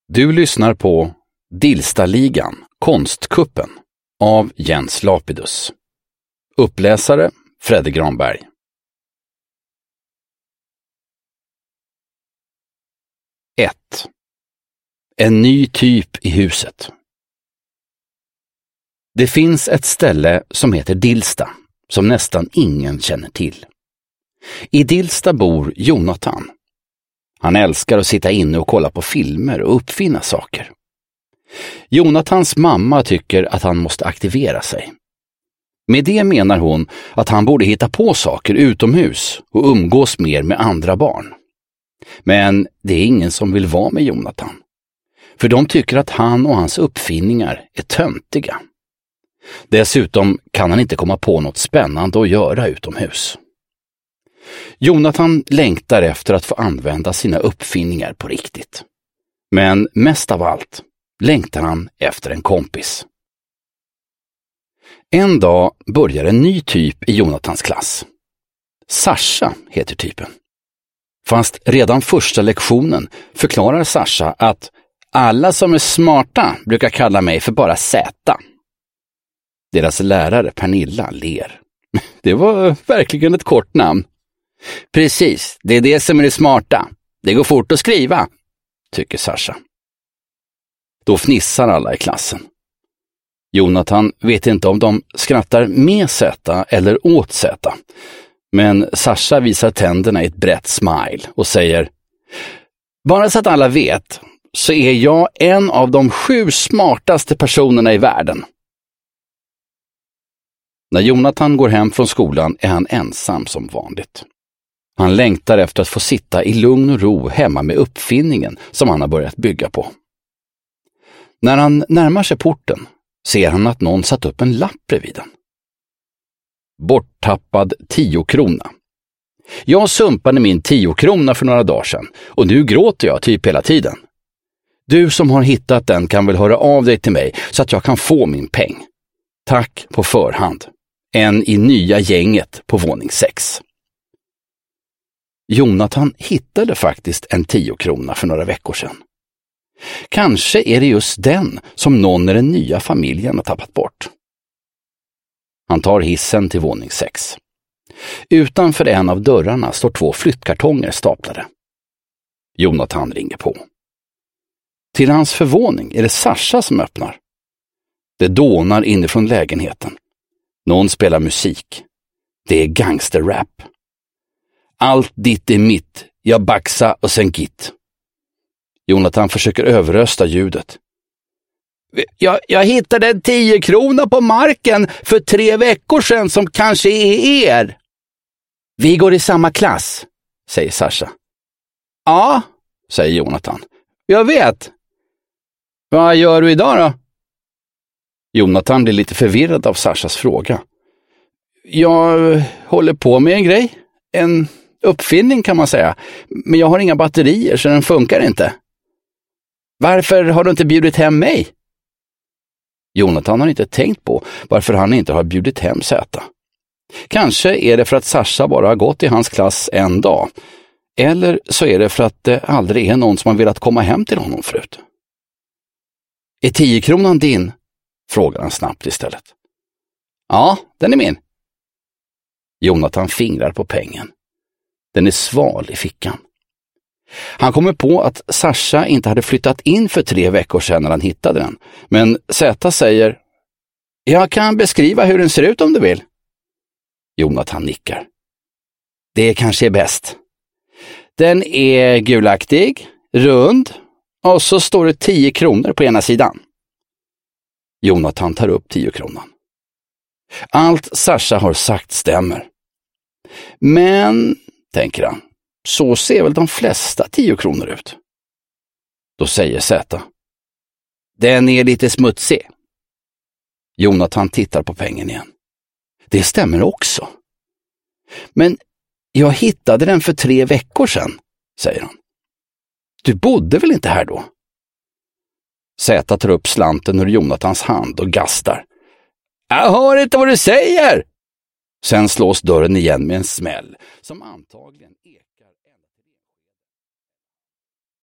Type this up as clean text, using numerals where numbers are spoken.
Du lyssnar på Dilstaligan, konstkuppen av Jens Lapidus. Uppläsare Fredde Granberg. En ny typ i huset. Det finns ett ställe som heter Dilsta, som nästan ingen känner till. I Dilsta bor Jonathan. Han älskar att sitta inne och kolla på filmer och uppfinna saker. Jonathans mamma tycker att han måste aktivera sig. Med det menar hon att han borde hitta på saker utomhus och umgås mer med andra barn. Men det är ingen som vill vara med Jonathan. För de tycker att han och hans uppfinningar är töntiga. Dessutom kan han inte komma på något spännande att göra utomhus. Jonathan längtar efter att få använda sina uppfinningar på riktigt. Men mest av allt längtar han efter en kompis. En dag börjar en ny typ i Jonathans klass. Sasha heter typen. Fast redan första lektionen förklarar Sasha att alla som är smarta brukar kalla mig för bara Z. Deras lärare Pernilla ler. Det var verkligen ett kort namn. Precis, det är det som är det smarta. Det går fort att skriva, tycker Sasha. Då fnissar alla i klassen. Jonathan vet inte om de skrattar med Z eller åt Z. Men Sasha visar tänderna i ett brett smile och säger: bara så att alla vet så är jag en av de 7 smartaste personerna i världen. När Jonathan går hem från skolan är han ensam som vanligt. Han längtar efter att få sitta i lugn och ro hemma med uppfinningen som han har börjat bygga på. När han närmar sig porten ser han att någon satt upp en lapp bredvid den. Borttappad 10 krona. Jag sumpade min 10 krona för några dagar sedan och nu gråter jag typ hela tiden. Du som har hittat den kan väl höra av dig till mig så att jag kan få min peng. Tack på förhand. En i nya gänget på våning 6. Jonathan hittade faktiskt en 10 krona för några veckor sedan. Kanske är det just den som någon i den nya familjen har tappat bort. Han tar hissen till våning 6. Utanför en av dörrarna står 2 flyttkartonger staplade. Jonathan ringer på. Till hans förvåning är det Sasha som öppnar. Det dånar inifrån lägenheten. Någon spelar musik. Det är gangsterrap. Allt ditt är mitt. Jag baxa och sen gitt. Jonathan försöker överrösta ljudet. Jag hittade en 10 krona på marken för 3 veckor sedan som kanske är er. Vi går i samma klass, säger Sasha. Ja, säger Jonathan. Jag vet. Vad gör du idag då? Jonathan blir lite förvirrad av Sashas fråga. Jag håller på med en grej. En uppfinning kan man säga. Men jag har inga batterier så den funkar inte. Varför har du inte bjudit hem mig? Jonathan har inte tänkt på varför han inte har bjudit hem Z. Kanske är det för att Sasha bara har gått i hans klass en dag. Eller så är det för att det aldrig är någon som har velat komma hem till honom förut. Är 10 kronan din? Frågar han snabbt istället. Ja, den är min. Jonathan fingrar på pengen. Den är sval i fickan. Han kommer på att Sasha inte hade flyttat in för 3 veckor sedan när han hittade den. Men Z säger: jag kan beskriva hur den ser ut om du vill. Jonathan nickar. Det kanske är bäst. Den är gulaktig, rund och så står det 10 kronor på ena sidan. Jonathan tar upp 10 kronan. Allt Sasha har sagt stämmer. Men, tänker han, så ser väl de flesta 10 kronor ut. Då säger Z: den är lite smutsig. Jonathan tittar på pengen igen. Det stämmer också. Men jag hittade den för 3 veckor sedan, säger han. Du bodde väl inte här då? Z tar upp slanten ur Jonathans hand och gastar. Jag hör inte vad du säger! Sen slås dörren igen med en smäll som antagligen ekar.